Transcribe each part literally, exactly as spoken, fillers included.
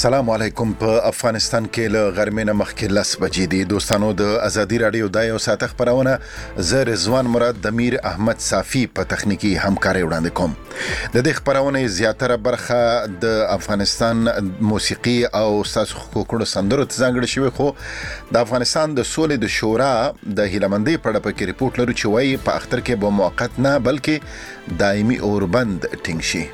السلام علیکم. په افغانستان کې له غرمې نه مخکې لس بجې دي. دوستانو د ازادي رادیو د یو ساعت خبرونه زه رضوان مراد د میر احمد صافی په تخنیکی همکاري وړاندې کوم. د دې خبرونه زیاتره برخه د افغانستان موسیقي او ساز حقوقو سندرو ته ځانګړې شوی، خو د افغانستان د سولې د شورا د هیلمندۍ په اړه کې ریپورت لرو چې وایي په اختر کې به موقت نه بلکې دایمي اوربند ټینګ شي.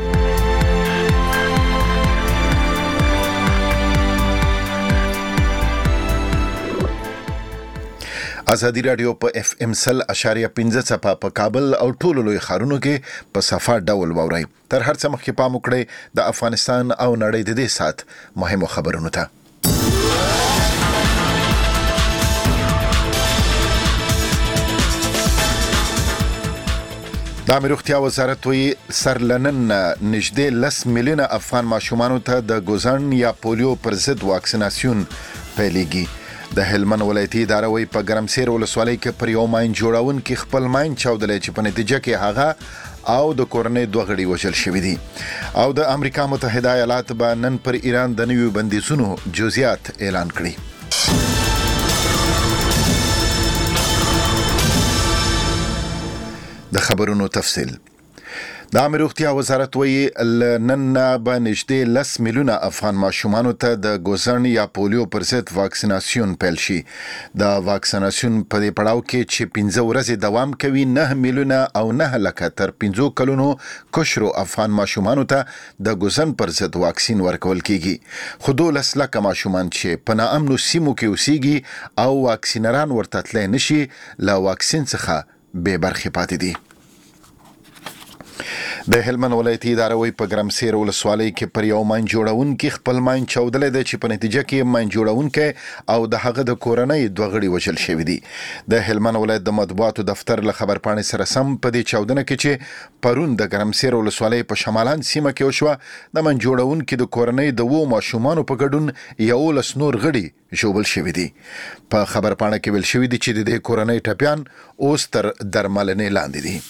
ازادي رادیو په اف ام سل اشاریه پنځه څپه په کابل او ټولو لوی ښارونو کې په صفه ډول ووري. تر هر څه مخکې پام وکړئ د افغانستان او نړۍ د دې سات مهمو خبرونو ته. د امیر روغتیا وزارت وی سرلنن نږدې لس میلیونه افغان ماشومانو ته د ګوزن یا پولیو پر ضد واکسیناسیون پیلېږي. د هلمند ولایتي اداره وی په ګرمسیر ولسوالۍ کې پر یو ماین جوړون کې خپل ماین چاودلې چې په نتیجه کې هغه او د کورنۍ دوه غړي وژل شوي دي. او د امریکا متحده ایالات به نن پر ایران د نویو بندیزونو جزئیات اعلان کړي. د خبرونو تفصیل. د امیر روغتیا وزارت وی نن به نږدې لس میلیونه افغان ماشومانو ته د ګوزن یا پولیو پر ضد واکسیناسیون پیل شي. د واکسیناسیون په دې پړاو کې چې پنځه ورځې دوام کوي نه میلیونه او نه لکه تر پنځو کلونو کشرو افغان ماشومانو ته د ګوزن پر ضد واکسین ورکول کیږي. خو دولس لکه ماشومان چې په ناامنو سیمو کې اوسېږي او واکسینران ورته تللی نشي له واکسین څخه بې برخې پاتې دي. د هلمند ولایتي اداره وی په ګرمسیر ولسوالۍ کې پر یو ماین جوړون کې خپل ماین چاودلې ده چې په نتیجه کې ماین جوړونکی او د هغه د کورنۍ دوه غړي وژل شوي دي. د هلمند ولایت د مطبوعاتو دفتر له خبرپاڼې سره سم په دې چاودنه کې چې پرون د ګرمسیر ولسوالۍ په شمالان سیمه کې وشوه، د ماین جوړونکي د کورنۍ د وو ماشومانو په ګډون یولس نور غړي ژوبل شوي دي. په خبرپاڼه کې ویل شوي دي چې د دې کورنۍ ټپیان اوس تر درملنې لاندې دي.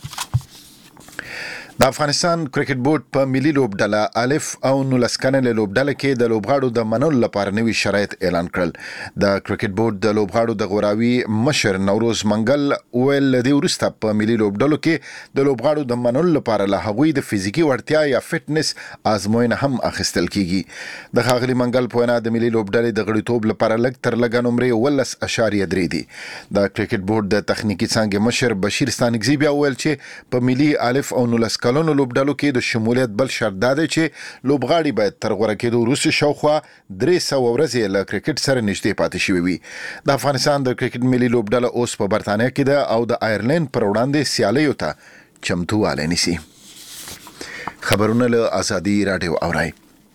د افغانستان کرکټ بورډ په ملي لوبډله الف او نولس کلنې لوبډله کې د لوبغاړو د منلو لپاره نوي شرایط اعلان کړل. د کرکټ بورډ د لوبغاړو د غوراوي مشر نوروز منګل ویل لدی ورسته په ملي لوبډلو کې د لوبغاړو د منلو لپاره له هغوی د فزیکی وړتیا یا فټنس آزموینه هم اخیستل کیږي. د ښاغلي منګل په وینا د ملي لوبډلې د غړیتوب لپاره لږ تر لږه نمرې ولس اشاریه درې دي. د کرکټ بورډ د تخنیکی څانګې مشر بشیر ستانکزی بیا ویل چې په ملي الف او نولس کلونو لوبډلو کې د شمولیت بل شرط دا دی چې لوبغاړي باید تر غوره کېدو وروسته شاوخوا درې سوه ورځې له کرکټ سره نږدې پاتې شوي وي. د افغانستان د کرکټ ملي لوبډله اوس په برتانیا کې ده او د آیرلینډ پر وړاندې سیالیو ته چمتووالی نیسي. خبرونه له ازادي رادیو اورئ.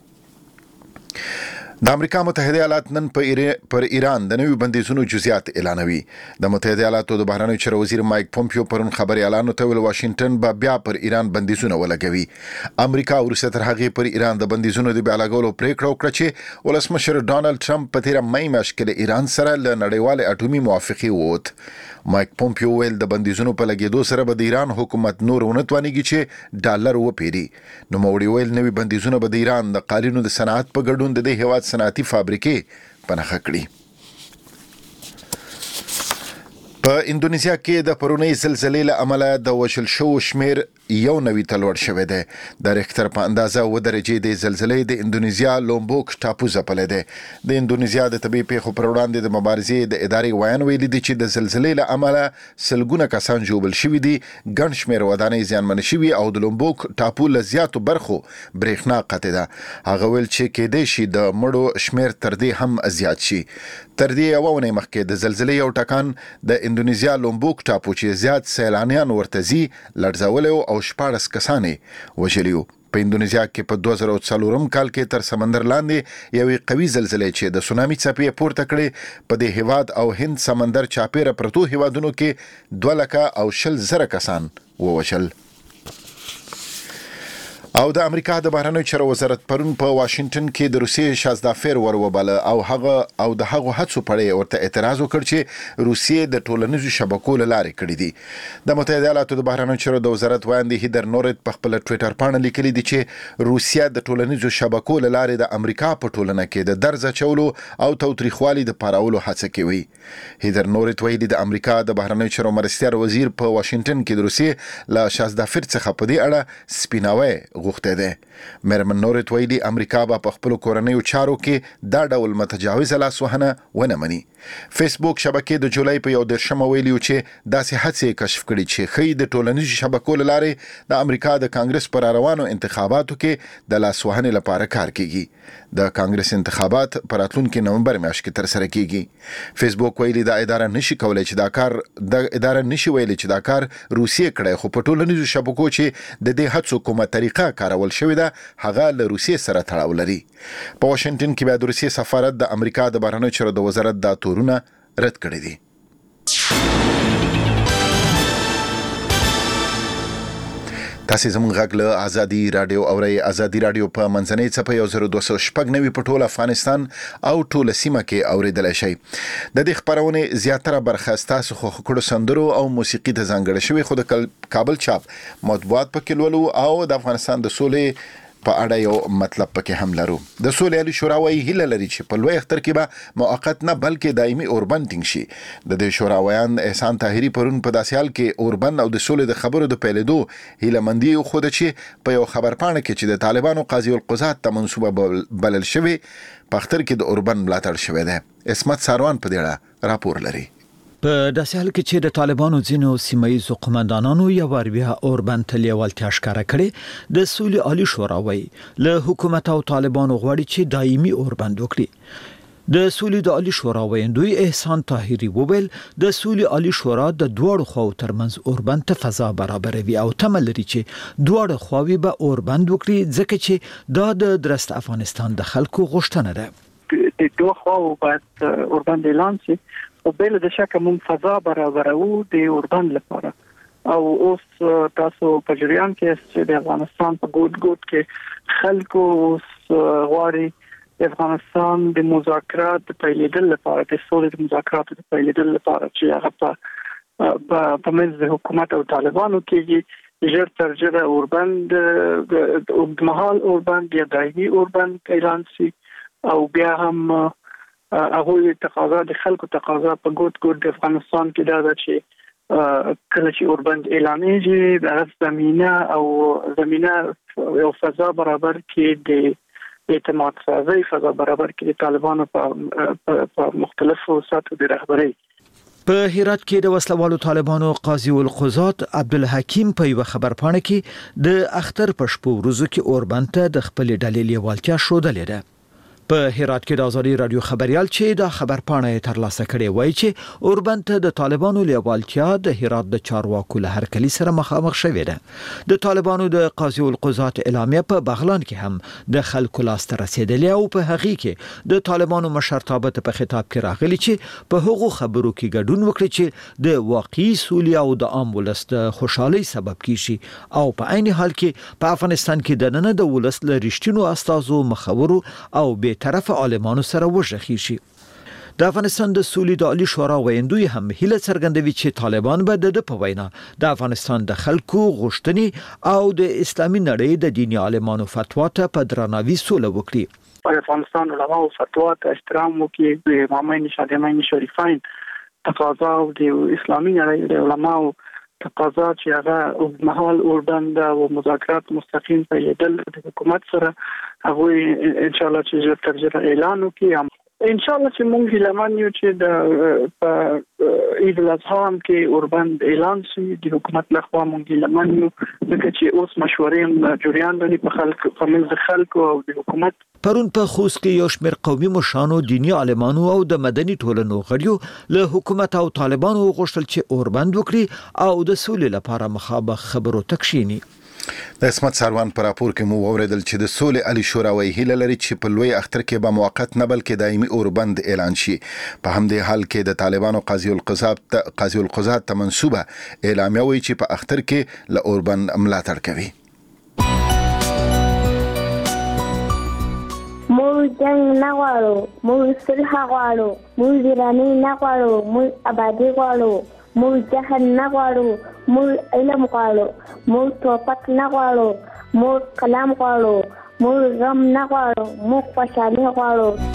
د امریکا متحده ایالات نن پر ایران د نویو بندیزونو جزئیات اعلانوي. د متحده ایالاتو د بهرنیو چارو وزیر مایک پومپیو پرون خبري اعلان وکړ چې واشنگټن به بیا پر ایران بندیزونه ولګوي. امریکا ورسره تر هغه پر ایران د بندیزونو د بیا لګولو پریکړه وکړه چې ولسمشر ډانلډ ټرمپ په تیر مې میاشت کې ایران سره له نړیوال اټومي موافقه ووت. مایک پومپیو ویل د بندیزونو په لګیدو سره به د ایران حکومت نور ونتوانیږي چې ډالر وپیري. نو موري ویل نوی بندیزونه به د ایران د قالینو د صنعت په ګډون د دې هیواد صنعتي فابریکې پنهخه کړي. په اندونیزیا کې د پرونی زلزلې له امله د وژل شوو شمیر یو نوی ته لوړ شوی دی. د ریختر په اندازه اووه درجې د زلزلې د اندونیزیا لومبوک ټاپو ځپلی دی. د اندونیزیا د طبي پیښو پر وړاندې د مبارزې د ادارې ویان ویلي دي چې د زلزلې له امله سلګونه کسان ژوبل شوي دي، ګڼ شمېر ودانۍ زیانمنې شوي او د لومبوک ټاپو له زیاتو برخو برېښنا قطع ده. هغه ویل چې کېدای شي د مړو شمېر تر دې هم زیات شي. تر دې یوه اونۍ مخکې د زلزلې یو ټکان د اندونیزیا لومبوک ټاپو چې زیات سیلانیان ورته ځي لړزولی او شپاړس کسانې وژلي وو. په اندونیزیا کې په دوه زره څلورم کال کې تر سمندر لاندې یوې قوي زلزلې چې د سونامي څپې پورته کړې په دې هیواد او هند سمندر چاپیره پرتو هیوادونو کې دوه لکه او شل زره کسان ووژل. او د امریکا د بهرنیو چارو وزارت پرون په واشنگټن کې د روسیې شازدافیر وروبله او هغه او د هغه هڅو پړې ورته اعتراض وکړ چې روسیې د ټولنیزو شبکو لارې کړې دي. د متحده ایالاتو د بهرنیو چارو د وزارت وایي هیدر نورت په خپل ټوئیټر باندې لیکلي دي چې روسیې د ټولنیزو شبکو لارې د امریکا په ټولنه کې د درز چولو او توتریخوالي د پارولو هڅه کوي. هیدر نورت وایي د امریکا د بهرنیو چارو مرستیال وزیر په واشنگټن کې د روسیې له شازدافیر څخه په دې اړه سپیناوی غوښته ده. مرمن نورت ویلي امریکا په خپل کورنیو چارو کې دا ډول متجاوز لاسوهنه ونه مني. فیسبوک شبکې د جولای په یو درشمه ویلي چې داسې هڅې کشف کړي چې خې د ټولنیزو شبکو لارې د امریکا د کانګرس پر روانو انتخاباتو کې د لاسوهنې لپاره کار کوي. د کانګرس انتخابات پر راتلونکي نومبر میاشت کې تر سره کیږي. فیسبوک ویلي دا اداره نشي کولای چې دا کار د اداره نشي ویلي چې دا کار روسیې کړي، خو په ټولنیزو شبکو چې د دې هڅو کومه طریقه کارول شوې ده هغه له روسیې سره تړاو لري. په واشنگټن کې بیا د روسیې سفارت د امریکا د بهرنیو چارو د وزارت د تورونه رد کړی دي. تاسو زموږ غږ له ازادي رادیو اورئ. ازادي رادیو په منځنۍ څپه یو زر دوه سوه شپږ نوي په ټول افغانستان او ټول سیمه کې اوریدل شي. د دې خبرونه زیاتره برخه تاسو خو کړو سندرو او موسیقي ته ځانګړې شوی، خو د کابل چاپ مطبوعات پکې لولو او د افغانستان د سولې په اړه یو مطلب پکې هم لرو. د سولې علی شورا وایي هیله لري چې په لوی اختر کې به موقت نه بلکې دایمي اوربند ټینګ شي. د دې شوراویان احسان طاهری پرون په داسې حال کې اوربند او د سولې د خبرو د پیلېدو هیله مندي خو د چې په یو خبر پاڼه کې چې د طالبانو قاضي القضات ته منسوبه بلل شوی په اختر کې د اوربند ملاتړ شوی دی. اسمت ساروان په دې اړه راپور لري. په داسې حال کې چې د طالبانو ځینو سیمایي قومندانانو یو ور بیا اوربند ته لیوالتیا ښکاره کړې، د سولې عالی شورا وایي له حکومت او طالبانو غواړي چې دایمي اوربند وکړي. د سولې د عالی شورا ویندوی احسان طاهری وویل د سولې عالی شورا د دوړو خو ترمنځ اوربند ته فضا برابروي او تمل لري چې دوړو خواوی به اوربند وکړي ځکه چې دا د درست افغانستان د خلکو غوښتنه ده. د دوه خواو باید اوربند اعلان شي او بل د شکه مون فضا برابرو د اوربند لپاره. او اوس تاسو په جریان کې چې د افغانستان په ګوټ ګوټ کې خلکو اوس غواړي د افغانستان د مذاکرات په پیلېدل لپاره د سولې د مذاکرات په پیلېدل لپاره چې هغه په په منځ د حکومت او طالبانو کې ژر تر ژره اوربند د اوږدمهال اوربند یا دایمي اوربند اعلان شي. او بیا هم هغه تقاضا د خلکو تقاضا په ګوت ګوت د افغانستان کې دا ده چې کله چې اوربند اعلانېږي د زمينه او زمينه یو فضا برابر کې د اعتماد سازي فضا برابر کې د طالبانو په مختلفو سطحو د رهبرۍ. په هرات کې د وسلوالو طالبانو قاضي القضات عبدالحکیم په یو خبر پاڼه کې د اختر په شپو ورځو کې اوربند ته د خپل ډلې لیوالتیا شودلې ده. په هرات کې د ازادي رادیو خبريال چې دا خبر پاڼه تر لاسه کړي وایي چې اوربند ته د طالبانو لیوالتیا د هرات د چارواکو له هرکلی سره مخامخ شوې ده. د طالبانو د قاضي القضات اعلامیه په بغلان کې هم د خلکو لاس ته رسیدلې او په هغه کې د طالبانو مشرتابه په خطاب کې راغلي چې په هغو خبرو کې ګډون وکړي چې د واقعي سولې او د عام ولس د خوشحالي سبب کیږي او په عین حال کې په افغانستان کې د نن د ولس ل رښتینو استازو مخورو او به طرف عالمانو سره وژغي شي. د افغانستان د سولې د عالی شورا ویندوی هم هیله څرګندوي چې طالبان به د په وینا د افغانستان د خلکو غوښتنې او د اسلامي نړۍ د دیني عالمانو فتوا ته په درناوي سوله وکړي. په افغانستان علماء او فتوا ته احترام وکړي. د امامین شادمین شریفین تقاضا او د اسلامي نړۍ د علماء تقاضا چې هغه محل اوربند او مذاکرات مستقیم پیلېدل د حکومت سره هغه ان شاء الله چې تر ژره اعلان وکړي. ان شاء الله چې موږ هیلمن یو چې د په عيد الاضحى کې اوربند اعلان شي د حکومت لخوا. موږ هیلمن یو ځکه چې اوس مشورې جریان لري په خلکو په منځ خلکو او د حکومت. پرون په خوست کې یو شمېر قومي مشرانو، دینی عالمانو او د مدني ټولنو غړیو له حکومت او طالبانو غوښتل چې اوربند وکړي او د سولې لپاره مخابخ خبرو تکشيني. د اسمت ساروان پر راپور کې مو اوریدل چې د سولې علی شورا وایي هیله لري چې په لوی اختر کې به موقت نه بلکې دایمي اوربند اعلان شي. په همدې حال کې د طالبانو قاضي القضات قاضي القضات ته منسوبه اعلامیه وایي چې په اختر کې له اوربند ملاتړ کوي. موږ جنگ نه غواړو، موږ صلح غواړو، موږ ویراني نه غواړو، موږ آبادي غواړو، موږ جهل نه غواړو، موږ علم غواړو، موږ توپک نه غواړو، موږ کلام غواړو، موږ غم نه غواړو، موږ خوشحالي غواړو.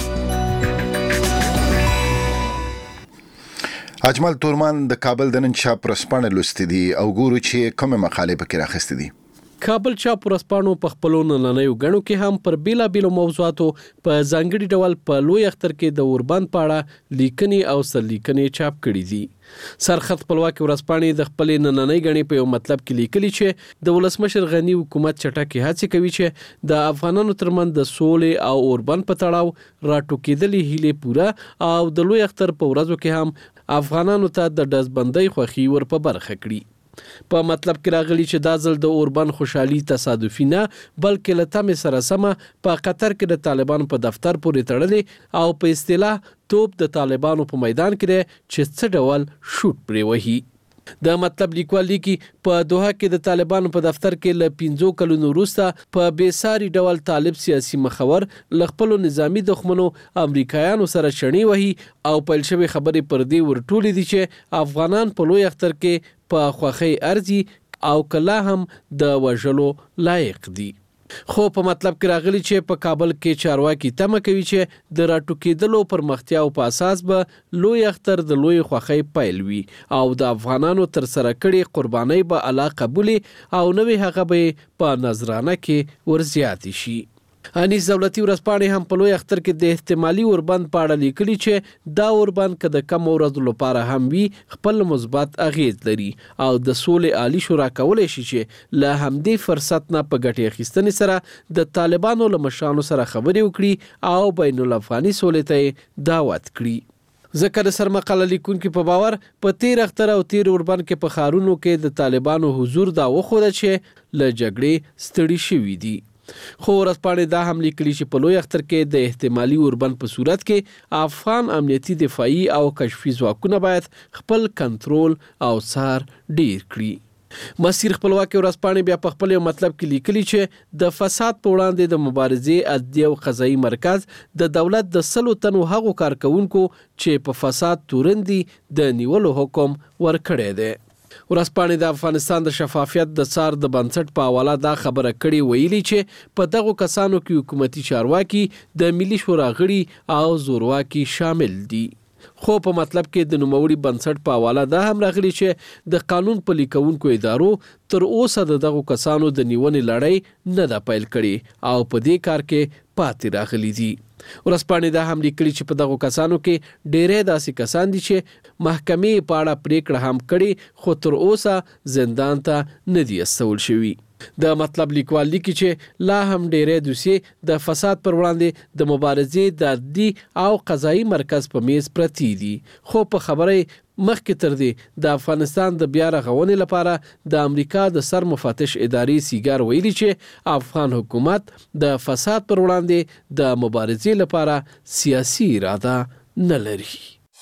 اجمل تورمان د کابل د نن چاپ ورځپاڼه لوستې دي او ګورو چې کومه مقاله پکې راخستې دي. کابل چاپ ورځپاڼو په خپلو نننیو غړو کې هم پر بیلا بیلو موضوعاتو په ځانګړي ډول په لوی اختر کې د اوربند پاړه لیکنې او سرلیکنې چاپ کړي دي. سرخط خپلواکي ورځپاڼې د خپل نننۍ غړي په یو مطلب کې لیکلي چې د ولسمشر غنی حکومت چټکي هڅه کوي چې د افغانانو ترمن د سولې او اوربند په تړاو راټوکېدلې هیله پوره او د لوی اختر په ورځو کې هم افغانانو ته د دزبندۍ خوخي ور په برخه کړي. په مطلب کې راغلی چې دا ځل د اوربند خوشحالي تصادفي نه بلکې له تمې سره سمه په قطر کې د طالبانو په دفتر پورې تړلې او په اصطلاح توپ د طالبانو په میدان کې چې څه ډول شوټ پرې وهي. د مطلب لیکوال لیکي په دوحه کې د طالبانو په دفتر کې ل پنځو کلونو وروسته په بیساري ډول طالب سیاسي مخور ل خپل نظامی دښمنو امریکایانو سره شړنی وهي او په شوی خبرې پر دې ورټولې دي چې افغانان په لوی اختر کې په خوخي ارزي او کله هم د وژلو لایق دي. خو په مطلب کې راغلی چې په کابل کې چارواکي تمه کوي چې د راټوکېدلو پرمختیا او په اساس به لوی اختر د لوی خوخي پیل وي او د افغانانو تر سره کړي قرباني به الله قبول او نوې هغه به په نظرانه کې ورزيات شي. انیس دولتي ورځپاڼې هم په لوی اختر کې د احتمالي اوربند پاړه لیکلي چې دا اوربند که د کم ورځو لپاره هم وي خپل مثبت اغیز لري او د سولې عالی شورا کولای شي چې له همدې فرصت نه په ګټې اخیستنې سره د طالبانو له مشرانو سره خبرې وکړي او بین الافغاني سولې ته دعوت کړي. ځکه د سرمقاله لیکونکو په باور په تیر اختر او تیر اوربند کې په خارونو کې د طالبانو حضور دا وخوده چې له جګړې ستړي شوي دي. خو ورځپاڼې دا هم لیکلي چې په لوی اختر کې د احتمالي اوربند په صورت کې افغان امنیتي دفاعي او کشفي ځواکونه باید خپل کنټرول او څار ډیر کړي. مسیر خپلواکي ورځپاڼې بیا په خپل مطلب کې لیکلي چې د فساد په وړاندې د مبارزې عدلي او قضایي مرکز د دولت د سلو تنو هغو کارکونکو چې په فساد تورندي د نیولو حکم ورکړی دی. ورځپاڼې د افغانستان د شفافیت د څار د بنسټ په حواله دا خبره کړې ویلي چې په دغه کسانو کې حکومتي چارواکي د ملي شورا غړي او زورواکي شامل دي. خو په مطلب کې د نوموړي بنسټ په حواله دا هم راغلي چې د قانون پلي کوونکو ادارو تر اوسه د دغه کسانو د نیونې لړۍ نه ده پیل کړې او په دې کار کې پاتې راغلي دي. ورځپاڼې دا هم لیکلي چې په دغه کسانو کې ډېرې داسې کسان دي چې محکمې په اړه پریکړه هم کړې خو تر اوسه زندان ته نه دي استول شوي. د مطلب لیکوال لیکي چې لا هم ډېرې دوسیې د فساد پر وړاندې د مبارزې د عدلي او قضایي مرکز په میز پرتې دي. خو په خبره مخکې تر دې د افغانستان د بیا رغونې لپاره د امریکا د سر مفتش ادارې سیګار ویلي چې افغان حکومت د فساد پر وړاندې د مبارزې لپاره سیاسي اراده نه لري.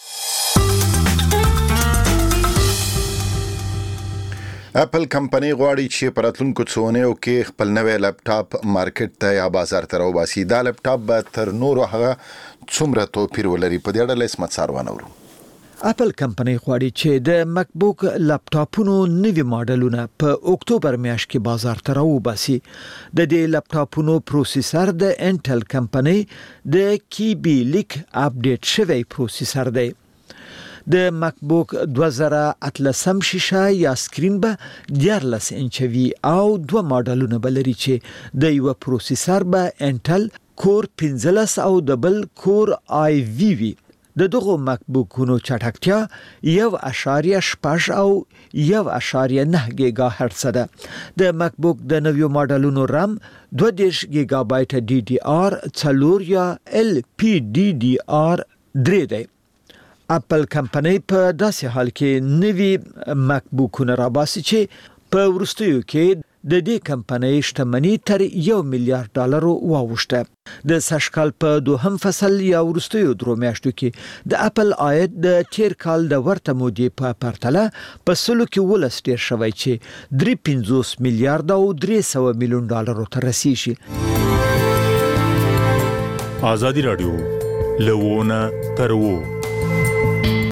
اپل کمپنۍ غواړي چې په راتلونکو څو اونیو کې خپل نوی لپټاپ مارکیټ ته یا بازار ته راوباسي. دا لپټاپ به تر نورو هغه څومره توپیر ولري په دې اړه اسمت ساروان اورو. اپل کمپنۍ غواړي چې د مک بوک لپټاپونو نوي ماډلونه په اکتوبر میاشت کې بازار ته راوباسي. د دې لپټاپونو پروسیسر د انټل کمپنۍ د کیبي لیک اپډیټ شوی پروسیسر دی. د مک بوک دوه زره اتلسم شیشه یا سکرین به دیارلس انچوي او دوه ماډلونه بلري چې د یو پروسیسر به انټل کور پنځلس او د بل کور آی وی وی. د دغه مک بوکونو چټکتیا یو اشاریه شپږ او یو اشاریه نه گیگا هرتز ده. د مک بوک د نویو ماډلونو رام دوه دېرش گیگا بایټ ډي ډي آر څلور یا ال پی ډي ډي آر درې دی. اپل کمپنۍ په داسې حال کې نوي مک بوکونه راباسي چې په وروستیو کې د دې کمپنۍ شتمنۍ تر یو میلیارډ ډالر واوښته. د سږکال په دوهم فصل یا وروستیو درو میاشتو کې د اپل عاید د تیر کال د ورته مودې په پرتله په سلو کې ولس ډیر شوی چې درې پنځوس میلیارډ او درې سوه میلیون ډالر ته رسیږي. ازادي رادیو لوونه تر وو